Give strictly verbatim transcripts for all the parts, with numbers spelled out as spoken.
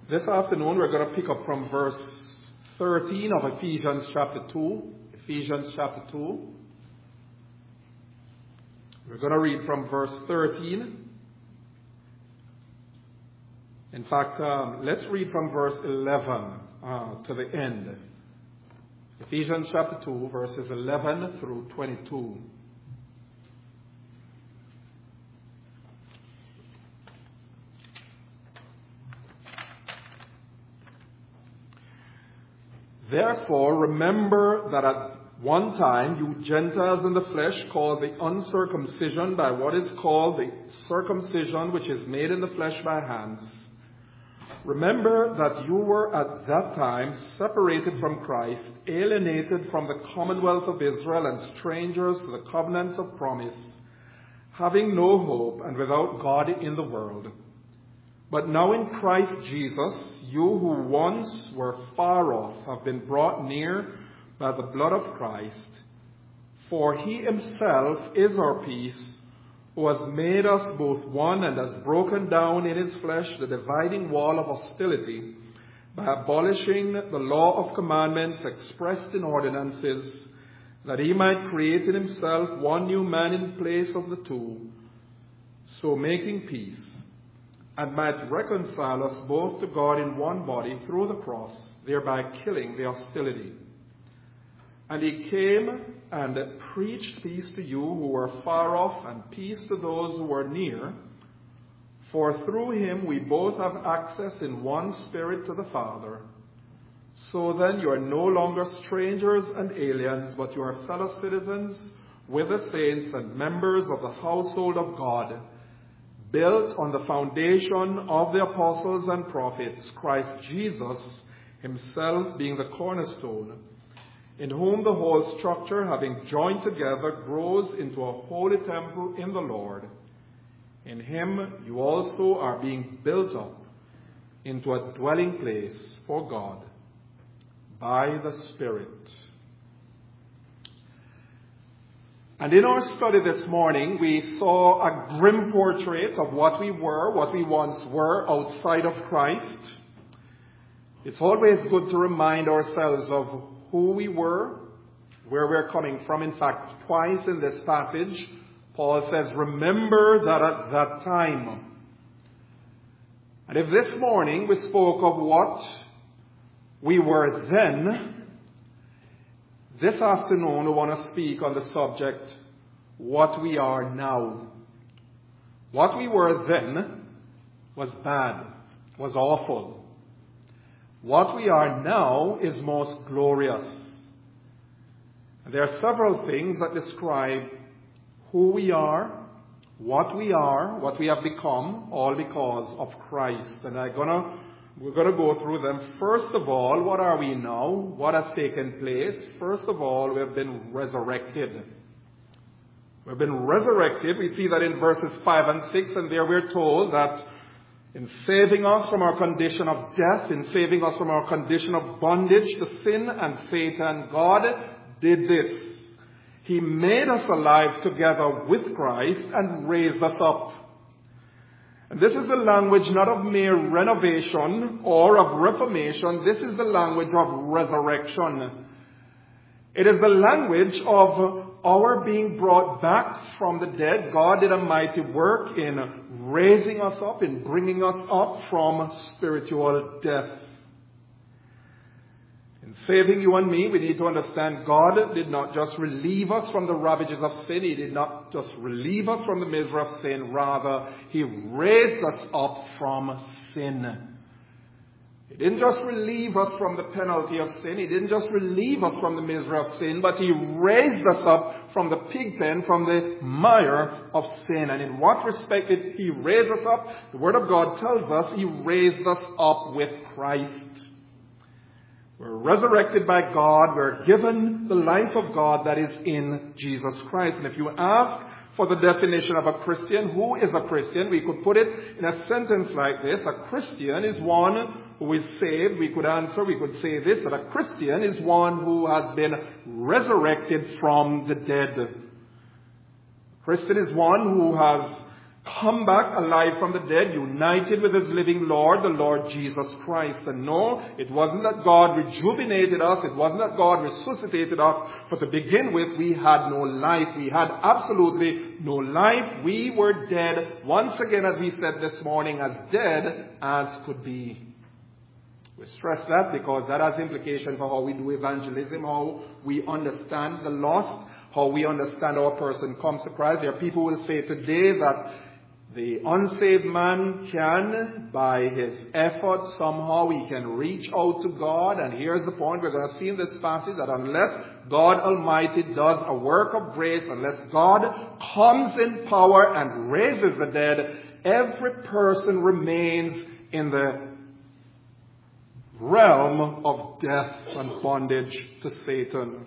This afternoon we're going to pick up from verse thirteen of Ephesians chapter two. Ephesians chapter two. We're going to read from verse thirteen. In fact, um, let's read from verse eleven uh, to the end. Ephesians chapter two, verses eleven through twenty-two. Therefore, remember that at one time you Gentiles in the flesh, called the uncircumcision by what is called the circumcision which is made in the flesh by hands. Remember that you were at that time separated from Christ, alienated from the commonwealth of Israel and strangers to the covenants of promise, having no hope and without God in the world. But now in Christ Jesus, you who once were far off have been brought near by the blood of Christ. For he himself is our peace, who has made us both one and has broken down in his flesh the dividing wall of hostility by abolishing the law of commandments expressed in ordinances, that he might create in himself one new man in place of the two, so making peace, and might reconcile us both to God in one body through the cross, thereby killing the hostility. And he came and preached peace to you who were far off, and peace to those who were near. For through him we both have access in one Spirit to the Father. So then you are no longer strangers and aliens, but you are fellow citizens with the saints and members of the household of God, built on the foundation of the apostles and prophets, Christ Jesus himself being the cornerstone, in whom the whole structure, having joined together, grows into a holy temple in the Lord. In him you also are being built up into a dwelling place for God by the Spirit. And in our study this morning, we saw a grim portrait of what we were, what we once were outside of Christ. It's always good to remind ourselves of who we were, where we're coming from. In fact, twice in this passage, Paul says, remember that at that time. And if this morning we spoke of what we were then, this afternoon we want to speak on the subject, what we are now. What we were then was bad, was awful. What we are now is most glorious. There are several things that describe who we are, what we are, what we have become, all because of Christ. And I'm gonna, we're going to go through them. First of all, what are we now? What has taken place? First of all, we have been resurrected. We've been resurrected. We see that in verses five and six, and there we're told that in saving us from our condition of death, in saving us from our condition of bondage to sin and Satan, God did this. He made us alive together with Christ and raised us up. And this is the language not of mere renovation or of reformation. This is the language of resurrection. It is the language of our being brought back from the dead. God did a mighty work in raising us up, in bringing us up from spiritual death. In saving you and me, we need to understand God did not just relieve us from the ravages of sin. He did not just relieve us from the misery of sin. Rather, he raised us up from sin. He didn't just relieve us from the penalty of sin. He didn't just relieve us from the misery of sin, but he raised us up from the pig pen, from the mire of sin. And in what respect did he raise us up? The Word of God tells us he raised us up with Christ. We're resurrected by God. We're given the life of God that is in Jesus Christ. And if you ask for the definition of a Christian, who is a Christian? We could put it in a sentence like this. A Christian is one who is saved. We could answer, we could say this, that a Christian is one who has been resurrected from the dead. A Christian is one who has come back alive from the dead, united with his living Lord, the Lord Jesus Christ. And no, it wasn't that God rejuvenated us, it wasn't that God resuscitated us, but to begin with, we had no life. We had absolutely no life. We were dead, once again, as we said this morning, as dead as could be. We stress that because that has implication for how we do evangelism, how we understand the lost, how we understand how a person comes to Christ. There are people who will say today that the unsaved man can, by his effort, somehow he can reach out to God. And here's the point. We're going to see in this passage that unless God Almighty does a work of grace, unless God comes in power and raises the dead, every person remains in the realm of death and bondage to Satan.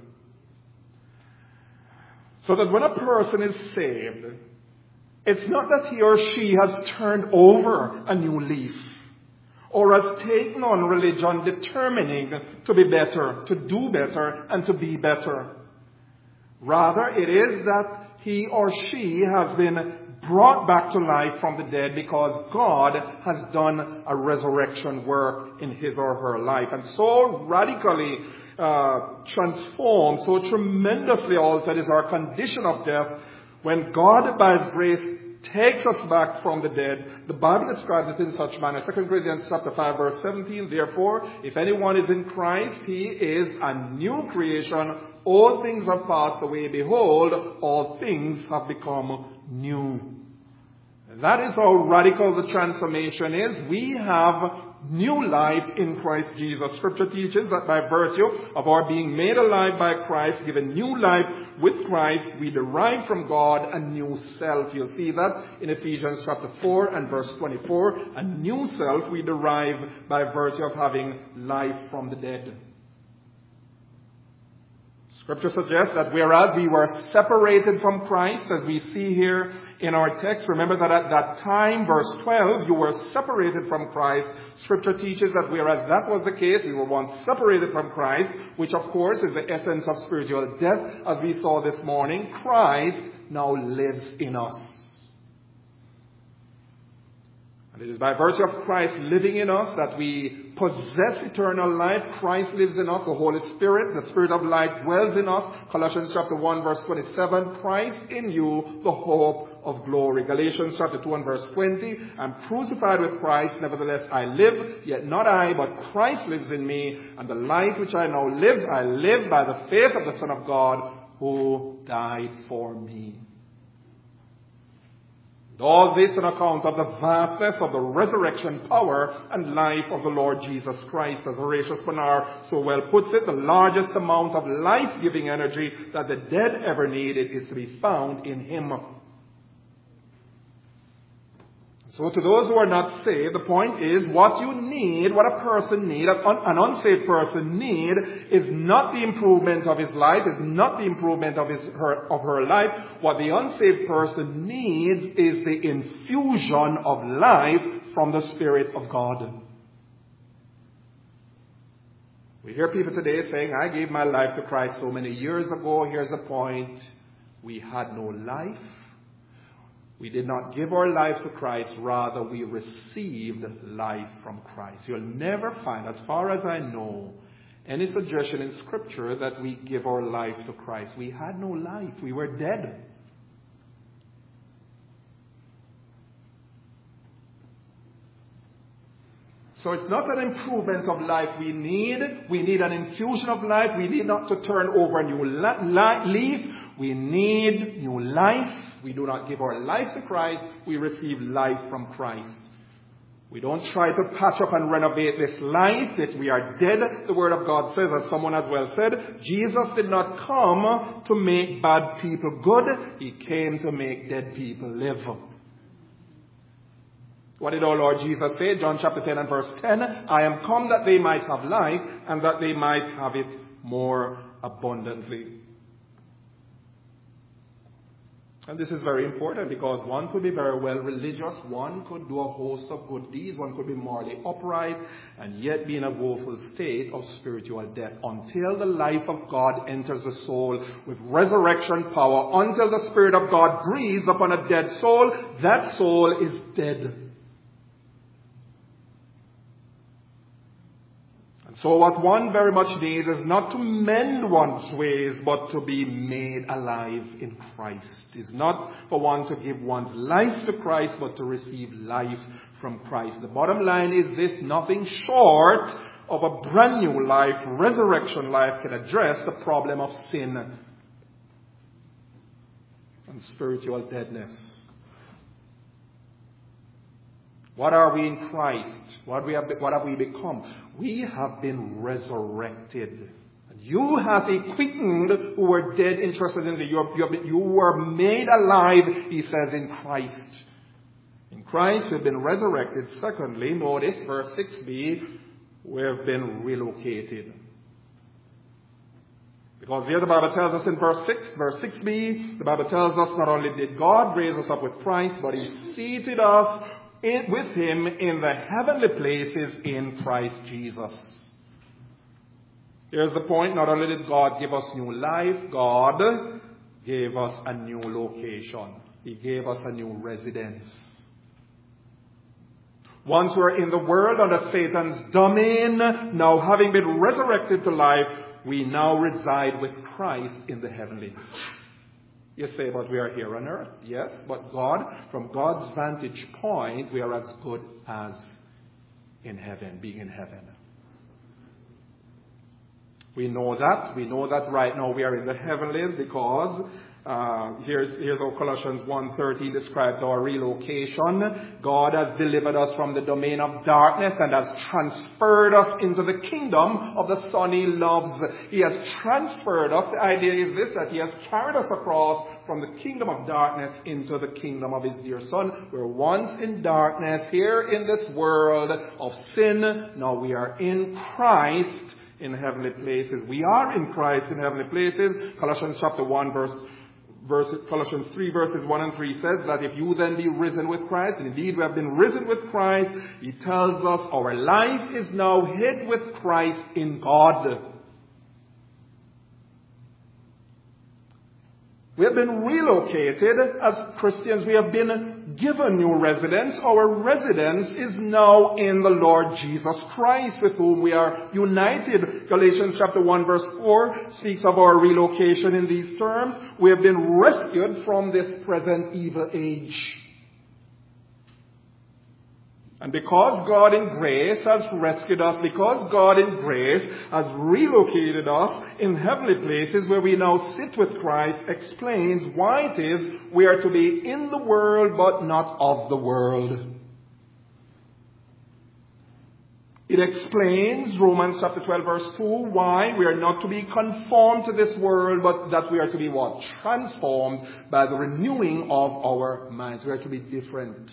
So that when a person is saved, it's not that he or she has turned over a new leaf or has taken on religion determining to be better, to do better, and to be better. Rather, it is that he or she has been brought back to life from the dead because God has done a resurrection work in his or her life. And so radically uh, transformed, so tremendously altered is our condition of death when God, by his grace, takes us back from the dead. The Bible describes it in such manner. Second Corinthians chapter five, verse seventeen, therefore, if anyone is in Christ, he is a new creation. All things have passed away. Behold, all things have become new. That is how radical the transformation is. We have new life in Christ Jesus. Scripture teaches that by virtue of our being made alive by Christ, given new life with Christ, we derive from God a new self. You'll see that in Ephesians chapter four and verse twenty-four. A new self we derive by virtue of having life from the dead. Scripture suggests that whereas we were separated from Christ, as we see here in our text, remember that at that time, verse twelve, you were separated from Christ. Scripture teaches that whereas that was the case, we were once separated from Christ, which of course is the essence of spiritual death, as we saw this morning. Christ now lives in us. And it is by virtue of Christ living in us that we possess eternal life. Christ lives in us, the Holy Spirit, the Spirit of life dwells in us. Colossians chapter one, verse twenty-seven, Christ in you, the hope of glory. Galatians chapter two and verse twenty, I'm crucified with Christ, nevertheless I live, yet not I, but Christ lives in me, and the life which I now live, I live by the faith of the Son of God, who died for me. All this on account of the vastness of the resurrection power and life of the Lord Jesus Christ. As Horatius Bonar so well puts it, the largest amount of life-giving energy that the dead ever needed is to be found in him. So to those who are not saved, the point is what you need, what a person needs, an unsaved person need, is not the improvement of his life, is not the improvement of his her of her life. What the unsaved person needs is the infusion of life from the Spirit of God. We hear people today saying, I gave my life to Christ so many years ago. Here's the point. We had no life. We did not give our lives to Christ, rather we received life from Christ. You'll never find, as far as I know, any suggestion in Scripture that we give our life to Christ. We had no life. We were dead. So it's not an improvement of life we need. We need an infusion of life. We need not to turn over a new leaf. We need new life. We do not give our life to Christ. We receive life from Christ. We don't try to patch up and renovate this life that we are dead. The Word of God says, as someone has well said, Jesus did not come to make bad people good. He came to make dead people live. What did our Lord Jesus say? John chapter ten and verse ten. I am come that they might have life and that they might have it more abundantly. And this is very important because one could be very well religious, one could do a host of good deeds, one could be morally upright, and yet be in a woeful state of spiritual death until the life of God enters the soul with resurrection power, until the Spirit of God breathes upon a dead soul. That soul is dead. So what one very much needs is not to mend one's ways, but to be made alive in Christ. It's not for one to give one's life to Christ, but to receive life from Christ. The bottom line is this: nothing short of a brand new life, resurrection life, can address the problem of sin and spiritual deadness. What are we in Christ? What, we have, what have we become? We have been resurrected. You have a quickened who were dead in trespasses. You, are, you, have been, you were made alive, he says, in Christ. In Christ, we've been resurrected. Secondly, notice verse six b, we have been relocated. Because here the Bible tells us in verse six, verse six b, the Bible tells us not only did God raise us up with Christ, but he seated us In, with him in the heavenly places in Christ Jesus. Here's the point: not only did God give us new life, God gave us a new location. He gave us a new residence. Once we were in the world under Satan's domain, now having been resurrected to life, we now reside with Christ in the heavenlies. You say, but we are here on earth. Yes, but God, from God's vantage point, we are as good as in heaven, being in heaven. We know that. We know that right now we are in the heavenlies because uh, here's, here's how Colossians one thirteen describes our relocation. God has delivered us from the domain of darkness and has transferred us into the kingdom of the Son he loves. He has transferred us. The idea is this, that he has carried us across from the kingdom of darkness into the kingdom of his dear Son. We were once in darkness here in this world of sin. Now we are in Christ in heavenly places. We are in Christ in heavenly places. Colossians chapter one verse Verse, Colossians three verses one and three says that if you then be risen with Christ, and indeed we have been risen with Christ, he tells us our life is now hid with Christ in God. We have been relocated as Christians. We have been given new residence. Our residence is now in the Lord Jesus Christ, with whom we are united. Galatians chapter one verse four speaks of our relocation in these terms. We have been rescued from this present evil age. And because God in grace has rescued us, because God in grace has relocated us in heavenly places where we now sit with Christ, explains why it is we are to be in the world but not of the world. It explains, Romans chapter twelve verse two, why we are not to be conformed to this world, but that we are to be what? Transformed by the renewing of our minds. We are to be different.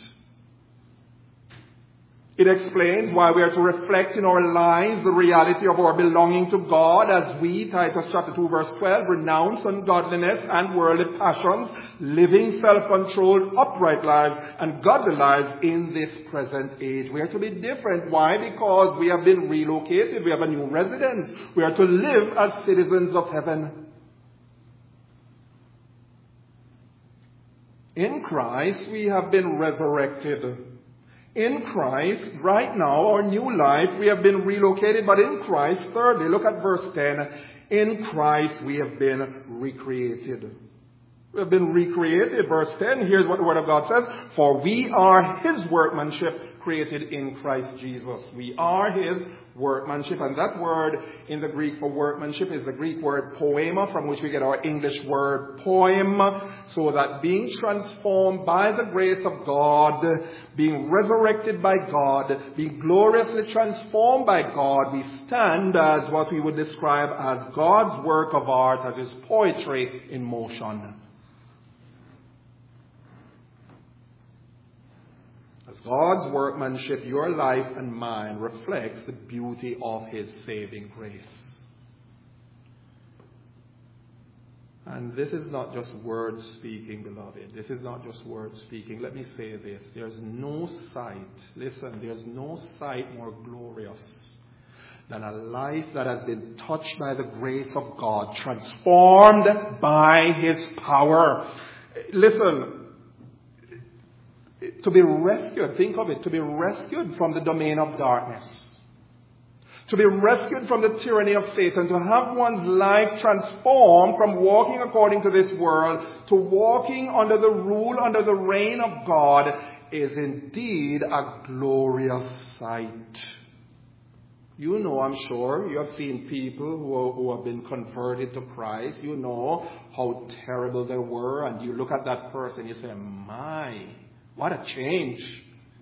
It explains why we are to reflect in our lives the reality of our belonging to God as we, Titus chapter two verse twelve, renounce ungodliness and worldly passions, living self-controlled, upright lives and godly lives in this present age. We are to be different. Why? Because we have been relocated. We have a new residence. We are to live as citizens of heaven. In Christ, we have been resurrected. In Christ, right now, our new life, we have been relocated, but in Christ, thirdly, look at verse ten. In Christ, we have been recreated. We have been recreated. Verse ten, here's what the Word of God says. For we are His workmanship, created in Christ Jesus. We are His workmanship. And that word in the Greek for workmanship is the Greek word poema, from which we get our English word poem. So that being transformed by the grace of God, being resurrected by God, being gloriously transformed by God, we stand as what we would describe as God's work of art, as His poetry in motion. God's workmanship, your life and mine, reflects the beauty of His saving grace. And this is not just words speaking, beloved. This is not just words speaking. Let me say this. There's no sight, listen, there's no sight more glorious than a life that has been touched by the grace of God, transformed by His power. Listen, to be rescued, think of it, to be rescued from the domain of darkness. To be rescued from the tyranny of Satan, to have one's life transformed from walking according to this world to walking under the rule, under the reign of God, is indeed a glorious sight. You know, I'm sure, you have seen people who, who have been converted to Christ. You know how terrible they were, and you look at that person, you say, my, what a change.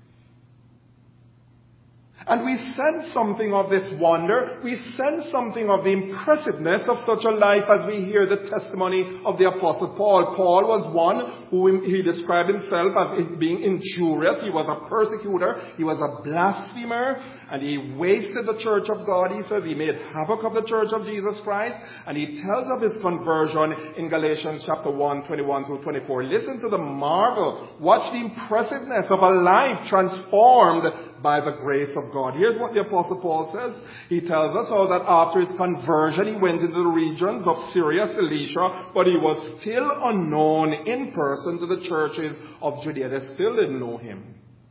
And we sense something of this wonder. We sense something of the impressiveness of such a life as we hear the testimony of the Apostle Paul. Paul was one who he described himself as being injurious. He was a persecutor. He was a blasphemer. And he wasted the church of God, he says. He made havoc of the church of Jesus Christ. And he tells of his conversion in Galatians chapter one, twenty-one through twenty-four. Listen to the marvel. Watch the impressiveness of a life transformed by the grace of God. Here's what the Apostle Paul says. He tells us how that after his conversion, he went into the regions of Syria, Cilicia, but he was still unknown in person to the churches of Judea. They still didn't know him.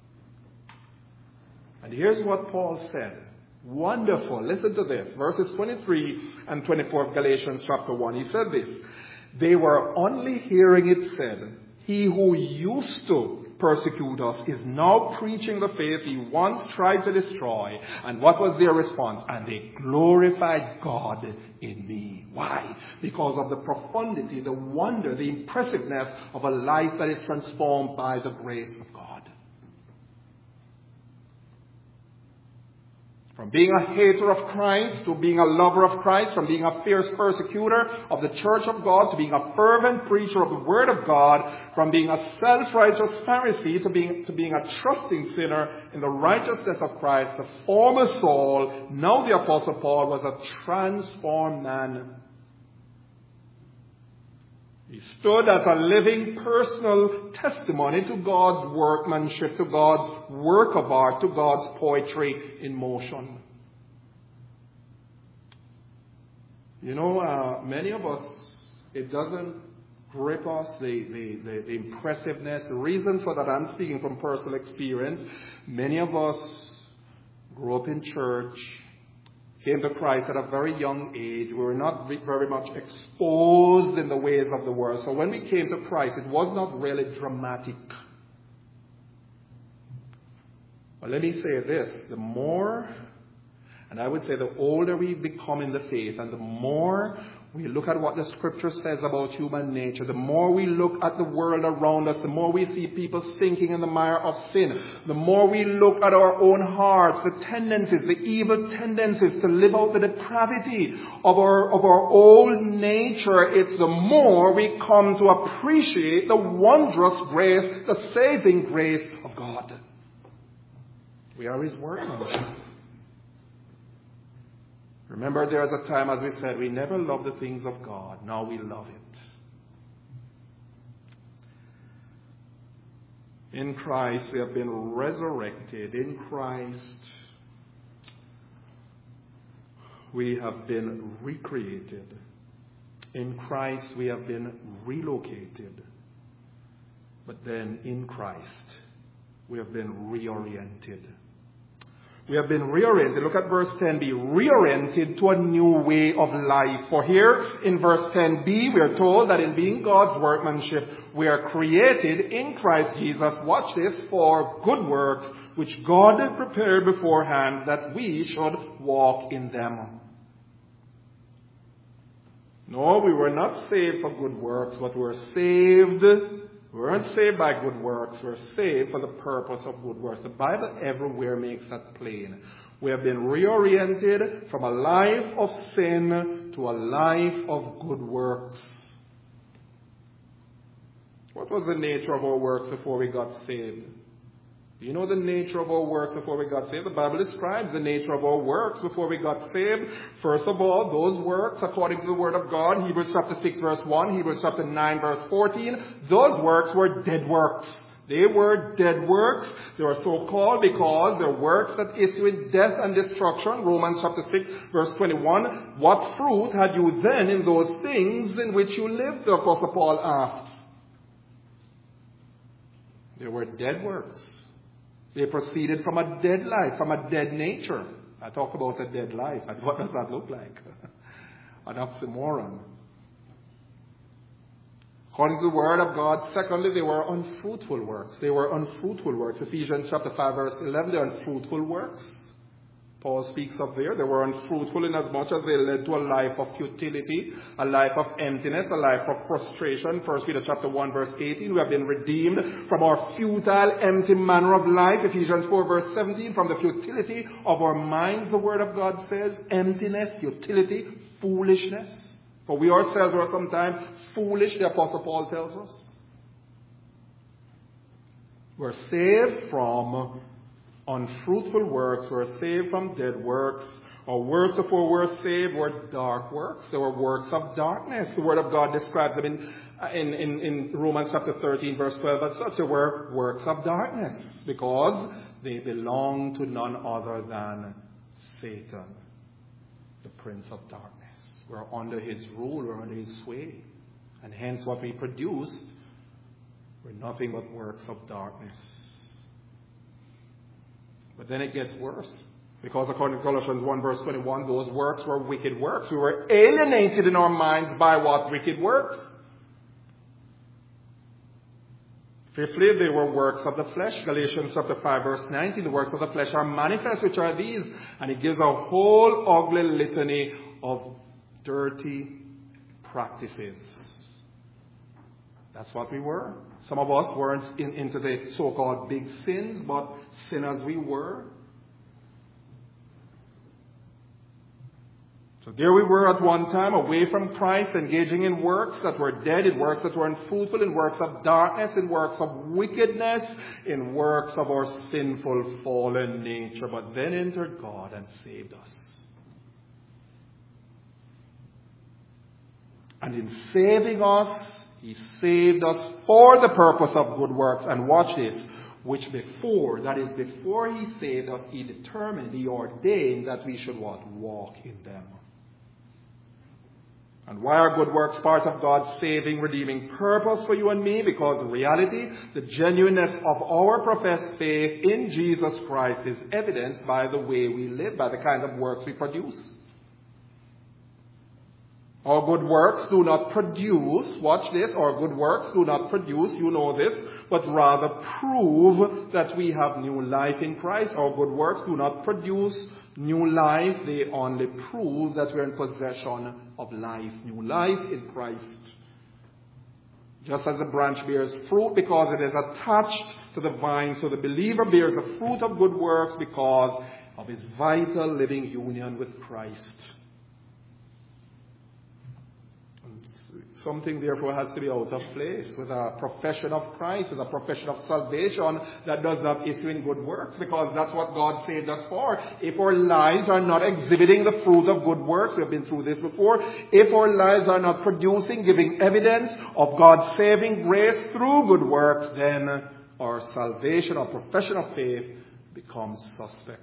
And here's what Paul said. Wonderful. Listen to this. Verses twenty-three and twenty-four of Galatians chapter one. He said this. They were only hearing it said, he who used to persecute us is now preaching the faith he once tried to destroy. And what was their response? And they glorified God in me. Why? Because of the profundity, the wonder, the impressiveness of a life that is transformed by the grace of God. From being a hater of Christ to being a lover of Christ, from being a fierce persecutor of the church of God to being a fervent preacher of the word of God, from being a self-righteous Pharisee to being, to being a trusting sinner in the righteousness of Christ, the former Saul, now the Apostle Paul, was a transformed man. He stood as a living personal testimony to God's workmanship, to God's work of art, to God's poetry in motion. You know, uh, many of us, it doesn't grip us, the, the, the, the impressiveness. The reason for that, I'm speaking from personal experience. Many of us grew up in church, came to Christ at a very young age. We were not very much exposed in the ways of the world. So when we came to Christ, it was not really dramatic. But let me say this. The more, and I would say the older we become in the faith, and the more we look at what the Scripture says about human nature, the more we look at the world around us, the more we see people sinking in the mire of sin, the more we look at our own hearts, the tendencies, the evil tendencies to live out the depravity of our, of our old nature, it's the more we come to appreciate the wondrous grace, the saving grace of God. We are His workmanship. Remember, there was a time, as we said, we never loved the things of God. Now we love it. In Christ, we have been resurrected. In Christ, we have been recreated. In Christ, we have been relocated. But then, in Christ, we have been reoriented. We have been reoriented. Look at verse ten b. Reoriented to a new way of life. For here in verse ten b, we are told that in being God's workmanship, we are created in Christ Jesus. Watch this, for good works, which God had prepared beforehand that we should walk in them. No, we were not saved for good works, but we were saved. We weren't saved by good works. We were saved for the purpose of good works. The Bible everywhere makes that plain. We have been reoriented from a life of sin to a life of good works. What was the nature of our works before we got saved? Do you know the nature of our works before we got saved? The Bible describes the nature of our works before we got saved. First of all, those works, according to the Word of God, Hebrews chapter six verse one, Hebrews chapter nine verse fourteen, those works were dead works. They were dead works. They were so called because they're works that issue in death and destruction. Romans chapter six verse twenty-one. What fruit had you then in those things in which you lived? The Apostle Paul asks. They were dead works. They proceeded from a dead life, from a dead nature. I talk about a dead life. And what does that look like? An oxymoron. According to the Word of God, secondly, they were unfruitful works. They were unfruitful works. Ephesians chapter five verse eleven, they are unfruitful works. Paul speaks of there. They were unfruitful in as much as they led to a life of futility, a life of emptiness, a life of frustration. First Peter chapter one verse eighteen, we have been redeemed from our futile, empty manner of life. Ephesians four verse seventeen, from the futility of our minds, the Word of God says, emptiness, futility, foolishness. For we ourselves are sometimes foolish, the Apostle Paul tells us. We're saved from unfruitful works. We're saved from dead works. Our works before we're saved were dark works. They were works of darkness. The Word of God describes them in, in, in, in Romans chapter thirteen verse twelve as such. They were works of darkness because they belong to none other than Satan, the prince of darkness. We're under his rule, we're under his sway. And hence what we produced were nothing but works of darkness. But then it gets worse. Because according to Colossians one verse twenty-one, those works were wicked works. We were alienated in our minds by what? Wicked works. Fifthly, they were works of the flesh. Galatians chapter five verse nineteen, the works of the flesh are manifest, which are these. And it gives a whole ugly litany of dirty practices. That's what we were. Some of us weren't in, into the so-called big sins, but sinners we were. So there we were at one time, away from Christ, engaging in works that were dead, in works that were unfruitful, in works of darkness, in works of wickedness, in works of our sinful, fallen nature. But then entered God and saved us. And in saving us, He saved us for the purpose of good works. And watch this, which before, that is before He saved us, He determined, He ordained that we should what? Walk in them. And why are good works part of God's saving, redeeming purpose for you and me? Because the reality, the genuineness of our professed faith in Jesus Christ is evidenced by the way we live, by the kind of works we produce. Our good works do not produce, watch this, our good works do not produce, you know this, but rather prove that we have new life in Christ. Our good works do not produce new life, they only prove that we're in possession of life, new life in Christ. Just as the branch bears fruit because it is attached to the vine, so the believer bears the fruit of good works because of his vital living union with Christ. Something, therefore, has to be out of place with a profession of Christ, with a profession of salvation that does not issue in good works, because that's what God saved us for. If our lives are not exhibiting the fruit of good works, we have been through this before, if our lives are not producing, giving evidence of God's saving grace through good works, then our salvation, our profession of faith becomes suspect.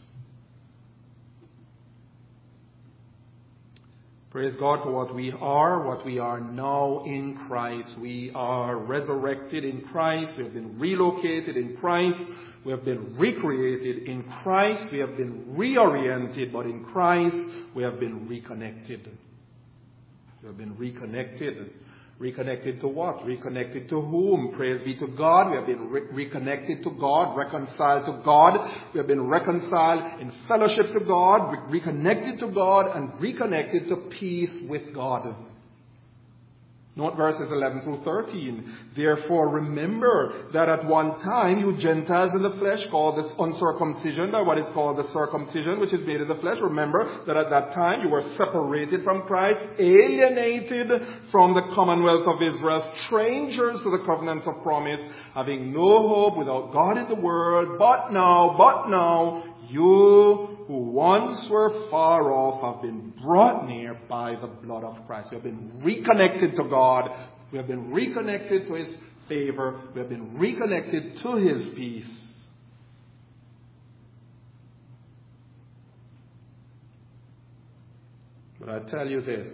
Praise God for what we are, what we are now in Christ. We are resurrected in Christ. We have been relocated in Christ. We have been recreated in Christ. We have been reoriented, but in Christ we have been reconnected. We have been reconnected. Reconnected to what? Reconnected to whom? Praise be to God. We have been re- reconnected to God, reconciled to God. We have been reconciled in fellowship to God, re- reconnected to God, and reconnected to peace with God. Note verses eleven through thirteen. Therefore remember that at one time you Gentiles in the flesh called this uncircumcision by what is called the circumcision which is made in the flesh. Remember that at that time you were separated from Christ, alienated from the commonwealth of Israel, strangers to the covenants of promise, having no hope, without God in the world. But now, but now, you who once were far off have been brought near by the blood of Christ. We have been reconnected to God. We have been reconnected to His favor. We have been reconnected to His peace. But I tell you this.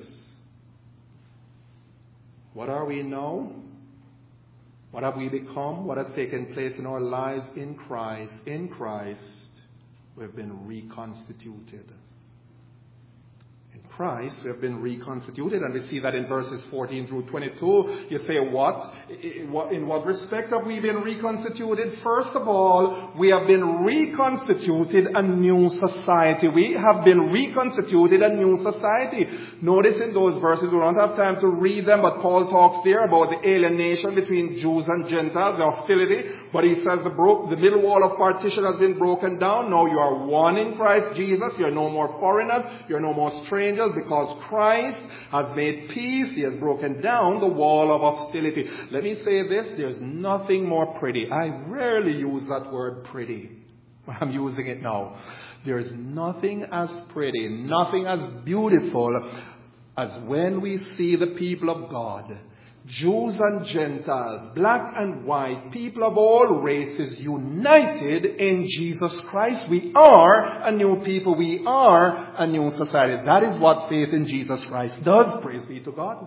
What are we now? What have we become? What has taken place in our lives in Christ? In Christ. We have been reconstituted. In Christ, we have been reconstituted, and we see that in verses fourteen through twenty-two. You say, what? In what respect have we been reconstituted? First of all, we have been reconstituted a new society. We have been reconstituted a new society. Notice in those verses, we don't have time to read them, but Paul talks there about the alienation between Jews and Gentiles, the hostility. But he says the, bro- the middle wall of partition has been broken down. Now you are one in Christ Jesus. You are no more foreigners. You are no more strangers, because Christ has made peace. He has broken down the wall of hostility. Let me say this. There's nothing more pretty. I rarely use that word pretty. I'm using it now. There's nothing as pretty, nothing as beautiful as when we see the people of God, Jews and Gentiles, black and white, people of all races, united in Jesus Christ. We are a new people. We are a new society. That is what faith in Jesus Christ does. Praise be to God.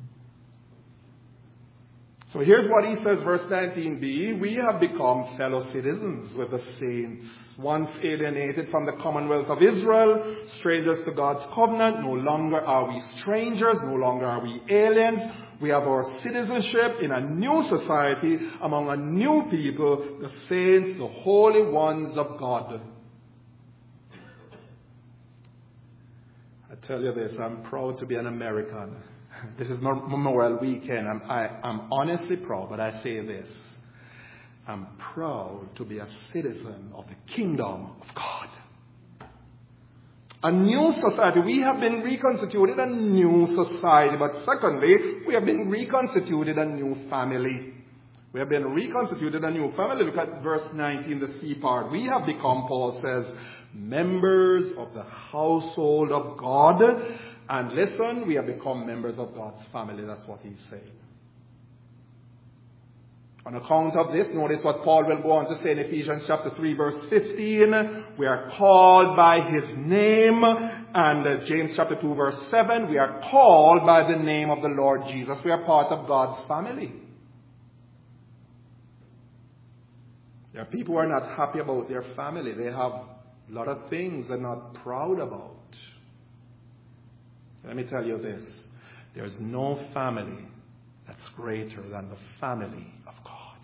So here's what he says, verse nineteen b. We have become fellow citizens with the saints. Once alienated from the commonwealth of Israel, strangers to God's covenant. No longer are we strangers. No longer are we aliens. We have our citizenship in a new society among a new people, the saints, the holy ones of God. I tell you this, I'm proud to be an American. This is Memorial Weekend. I'm, I, I'm honestly proud, but I say this. I'm proud to be a citizen of the kingdom of God. A new society. We have been reconstituted a new society. But secondly, we have been reconstituted a new family. We have been reconstituted a new family. Look at verse nineteen, the C part. We have become, Paul says, members of the household of God. And listen, we have become members of God's family. That's what he's saying. On account of this, notice what Paul will go on to say in Ephesians chapter three, verse fifteen. We are called by his name. And uh, James chapter two, verse seven. We are called by the name of the Lord Jesus. We are part of God's family. There are people who are not happy about their family. They have a lot of things they're not proud about. Let me tell you this. There's no family that's greater than the family of God.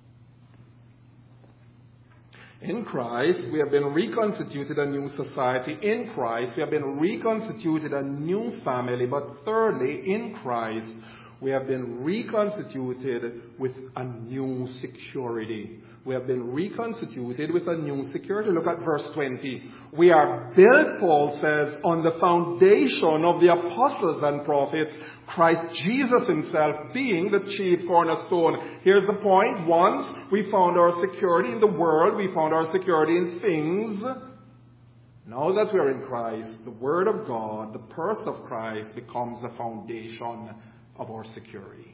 In Christ, we have been reconstituted a new society. In Christ, we have been reconstituted a new family. But thirdly, in Christ, we have been reconstituted with a new security. We have been reconstituted with a new security. Look at verse twenty. We are built, Paul says, on the foundation of the apostles and prophets, Christ Jesus himself being the chief cornerstone. Here's the point. Once we found our security in the world, we found our security in things. Now that we are in Christ, the Word of God, the person of Christ, becomes the foundation of our security.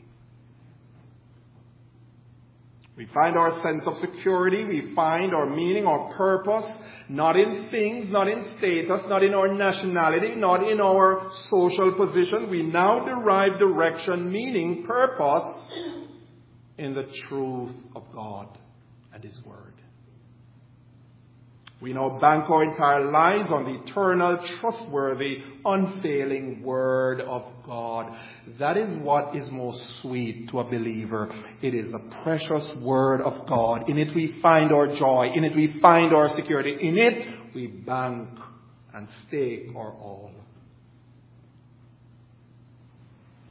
We find our sense of security, we find our meaning, our purpose, not in things, not in status, not in our nationality, not in our social position. We now derive direction, meaning, purpose in the truth of God and His Word. We now bank our entire lives on the eternal, trustworthy, unfailing Word of God. That is what is most sweet to a believer. It is the precious Word of God. In it we find our joy. In it we find our security. In it we bank and stake our all.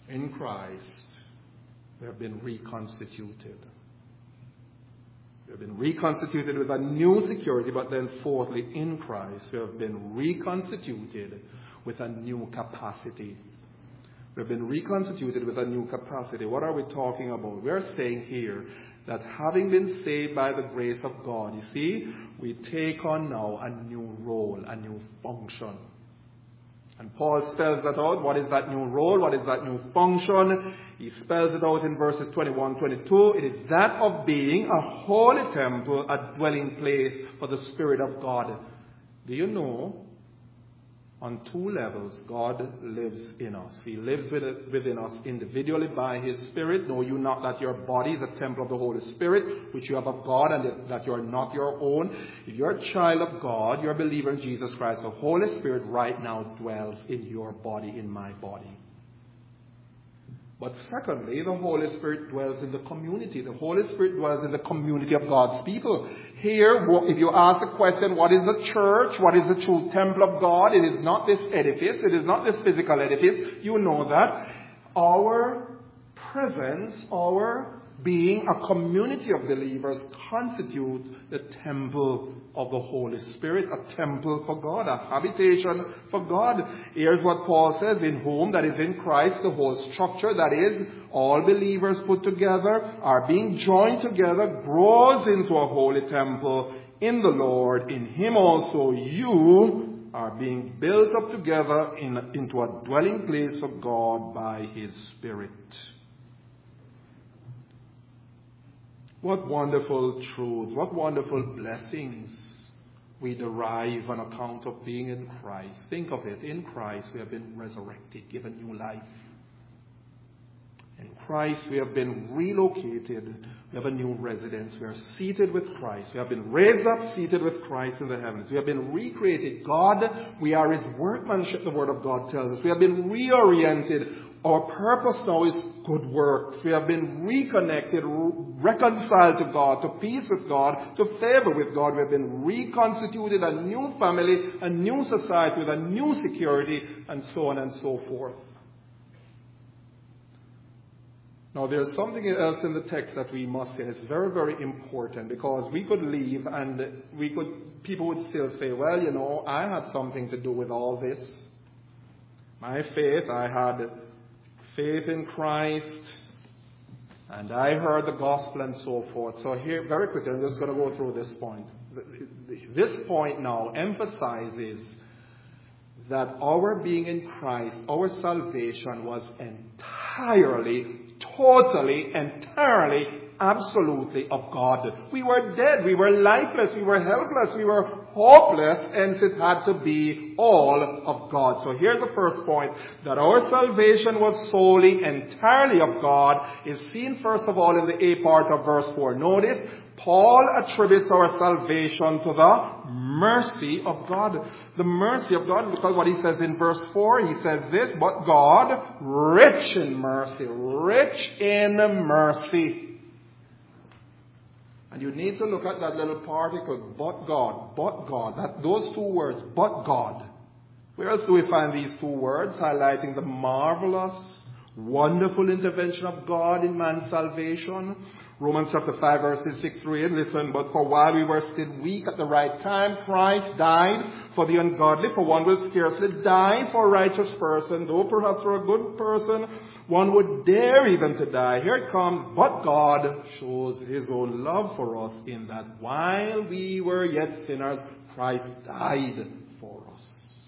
In Christ, we have been reconstituted. We have been reconstituted with a new security, but then fourthly, in Christ, we have been reconstituted with a new capacity. We have been reconstituted with a new capacity. What are we talking about? We are saying here that having been saved by the grace of God, you see, we take on now a new role, a new function. And Paul spells that out. What is that new role? What is that new function? He spells it out in verses twenty-one, twenty-two. It is that of being a holy temple, a dwelling place for the Spirit of God. Do you know? On two levels, God lives in us. He lives within us individually by His Spirit. Know you not that your body is a temple of the Holy Spirit, which you have of God, and that you are not your own. If you're a child of God, you're a believer in Jesus Christ. The Holy Spirit right now dwells in your body, in my body. But secondly, the Holy Spirit dwells in the community. The Holy Spirit dwells in the community of God's people. Here, if you ask the question, what is the church? What is the true temple of God? It is not this edifice. It is not this physical edifice. You know that. Our presence, our being a community of believers constitutes the temple of the Holy Spirit, a temple for God, a habitation for God. Here's what Paul says, in whom, that is in Christ, the whole structure, that is, all believers put together, are being joined together, grows into a holy temple in the Lord. In Him also you are being built up together in, into a dwelling place of God by His Spirit. What wonderful truths, what wonderful blessings we derive on account of being in Christ. Think of it, in Christ we have been resurrected, given new life. In Christ we have been relocated, we have a new residence, we are seated with Christ. We have been raised up, seated with Christ in the heavens. We have been recreated. God, we are His workmanship, the Word of God tells us. We have been reoriented. Our purpose now is good works. We have been reconnected, reconciled to God, to peace with God, to favor with God. We have been reconstituted, a new family, a new society with a new security, and so on and so forth. Now there's something else in the text that we must say. It's very, very important, because we could leave and we could, people would still say, well, you know, I had something to do with all this. My faith, I had faith in Christ, and I heard the gospel and so forth. So here, very quickly, I'm just going to go through this point. This point now emphasizes that our being in Christ, our salvation was entirely, totally, entirely, absolutely of God. We were dead, we were lifeless, we were helpless, we were hopeless, and it had to be all of God. So here's the first point, that our salvation was solely, entirely of God, is seen first of all in the A part of verse four. Notice, Paul attributes our salvation to the mercy of God. The mercy of God, because what he says in verse four, he says this, but God, rich in mercy, rich in mercy. And you need to look at that little particle, but God, but God. That, those two words, but God. Where else do we find these two words highlighting the marvelous, wonderful intervention of God in man's salvation? Romans chapter five, verses six through eight. Listen, but for while we were still weak at the right time, Christ died for the ungodly. For one will scarcely die for a righteous person, though perhaps for a good person one would dare even to die. Here it comes. But God shows His own love for us in that while we were yet sinners, Christ died for us.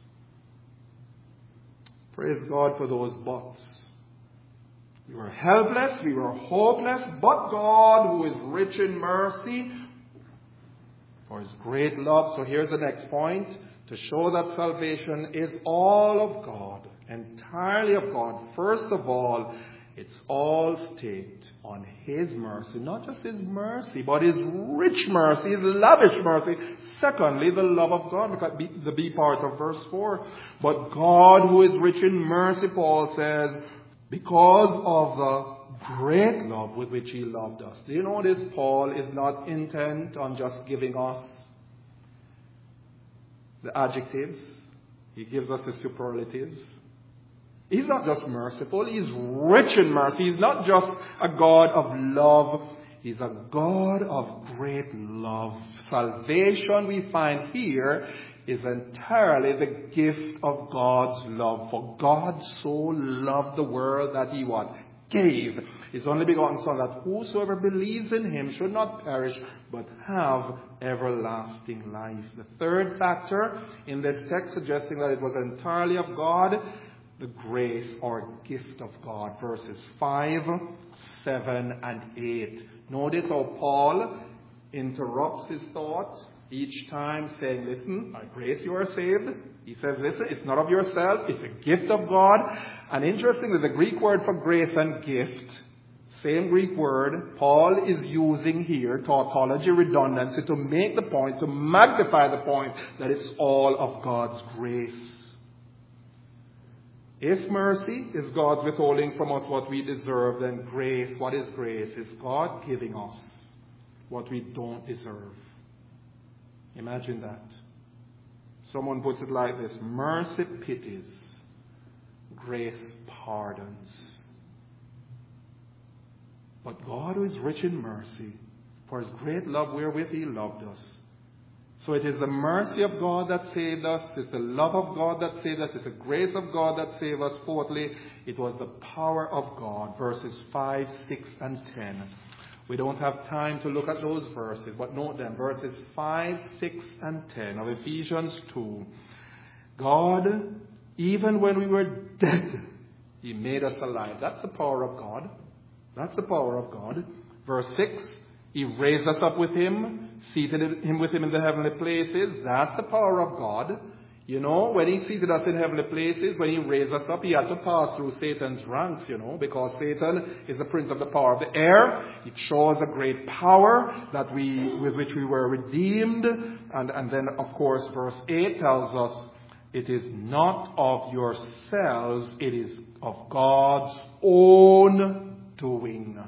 Praise God for those buts. We were helpless, we were hopeless, but God, who is rich in mercy, for His great love. So here's the next point, to show that salvation is all of God, entirely of God. First of all, it's all staked on His mercy. Not just His mercy, but His rich mercy, His lavish mercy. Secondly, the love of God, because the B part of verse four. But God, who is rich in mercy, Paul says, because of the great love with which He loved us. Do you notice Paul is not intent on just giving us the adjectives. He gives us the superlatives. He's not just merciful, he's rich in mercy. He's not just a God of love, he's a God of great love. Salvation we find here is entirely the gift of God's love. For God so loved the world that he what? Gave his only begotten Son, that whosoever believes in him should not perish, but have everlasting life. The third factor in this text suggesting that it was entirely of God, the grace or gift of God. Verses five, seven, and eight. Notice how Paul interrupts his thoughts each time, saying, listen, by grace you are saved. He says, listen, it's not of yourself, it's a gift of God. And interestingly, the Greek word for grace and gift, same Greek word, Paul is using here tautology redundancy to make the point, to magnify the point that it's all of God's grace. If mercy is God's withholding from us what we deserve, then grace, what is grace? Is God giving us what we don't deserve. Imagine that. Someone puts it like this: mercy pities, grace pardons. But God, who is rich in mercy, for his great love wherewith he loved us. So it is the mercy of God that saved us, it's the love of God that saved us, it's the grace of God that saved us. Fourthly, it was the power of God. Verses five, six, and ten. We don't have time to look at those verses, but note them. Verses five, six, and ten of Ephesians two. God, even when we were dead, he made us alive. That's the power of God. That's the power of God. Verse six, he raised us up with him, seated him with him in the heavenly places. That's the power of God. You know, when he seated us in heavenly places, when he raised us up, he had to pass through Satan's ranks, you know, because Satan is the prince of the power of the air. It shows a great power that we, with which we were redeemed. And, and then, of course, verse eight tells us, it is not of yourselves, it is of God's own doing.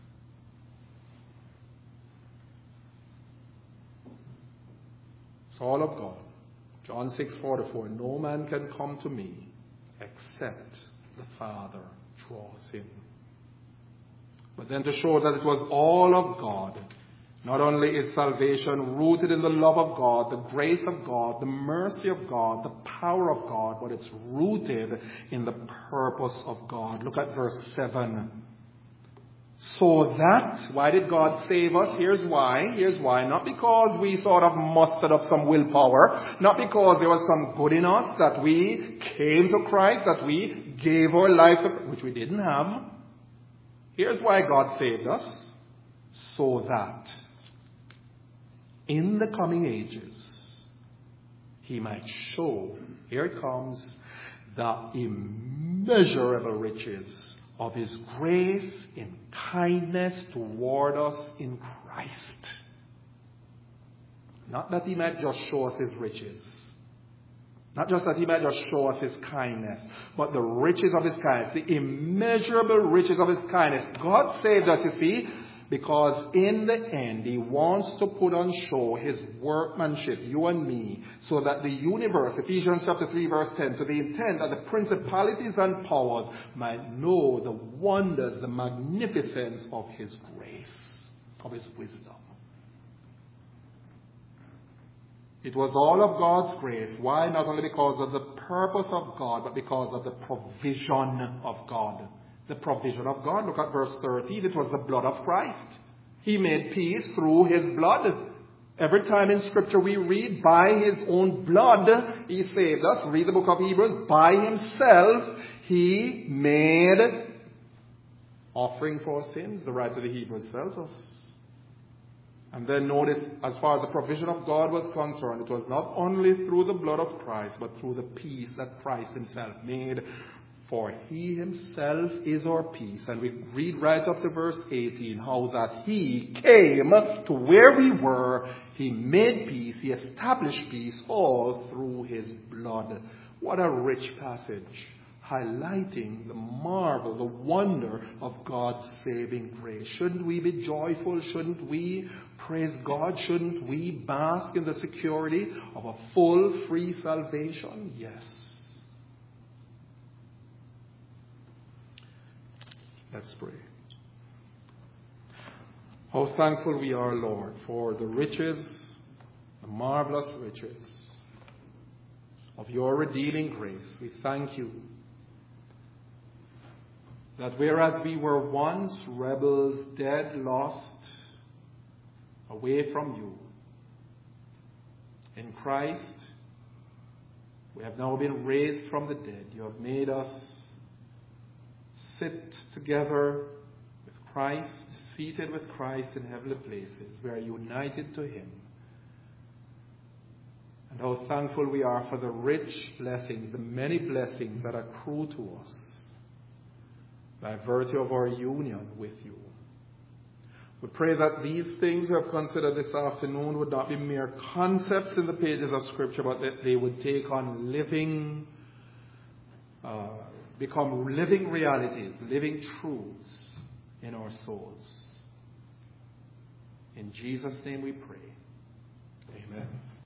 It's all of God. John six forty-four, no man can come to me except the Father draws him. But then to show that it was all of God, not only is salvation rooted in the love of God, the grace of God, the mercy of God, the power of God, but it's rooted in the purpose of God. Look at verse seven. So that, why did God save us? Here's why. Here's why. Not because we sort of mustered up some willpower. Not because there was some good in us that we came to Christ, that we gave our life, to, which we didn't have. Here's why God saved us. So that in the coming ages, he might show, here it comes, the immeasurable riches of his grace in kindness toward us in Christ. Not that he might just show us his riches. Not just that he might just show us his kindness, but the riches of his kindness, the immeasurable riches of his kindness. God saved us, you see, because in the end, he wants to put on show his workmanship, you and me, so that the universe, Ephesians chapter three, verse ten, to the intent that the principalities and powers might know the wonders, the magnificence of his grace, of his wisdom. It was all of God's grace. Why? Not only because of the purpose of God, but because of the provision of God. The provision of God. Look at verse thirteen. It was the blood of Christ. He made peace through his blood. Every time in Scripture we read, by his own blood he saved us. Read the book of Hebrews. By himself he made offering for sins. The writer of the Hebrews tells us. And then notice, as far as the provision of God was concerned, it was not only through the blood of Christ, but through the peace that Christ himself made. For he himself is our peace. And we read right up to verse eighteen, how that he came to where we were. He made peace. He established peace all through his blood. What a rich passage, highlighting the marvel, the wonder of God's saving grace. Shouldn't we be joyful? Shouldn't we praise God? Shouldn't we bask in the security of a full, free salvation? Yes. Let's pray. How thankful we are, Lord, for the riches, the marvelous riches of your redeeming grace. We thank you that whereas we were once rebels, dead, lost, away from you, in Christ we have now been raised from the dead. You have made us sit together with Christ, seated with Christ in heavenly places. We are united to him. And how thankful we are for the rich blessings, the many blessings that accrue to us by virtue of our union with you. We pray that these things we have considered this afternoon would not be mere concepts in the pages of Scripture, but that they would take on living, uh, become living realities, living truths in our souls. In Jesus' name we pray. Amen.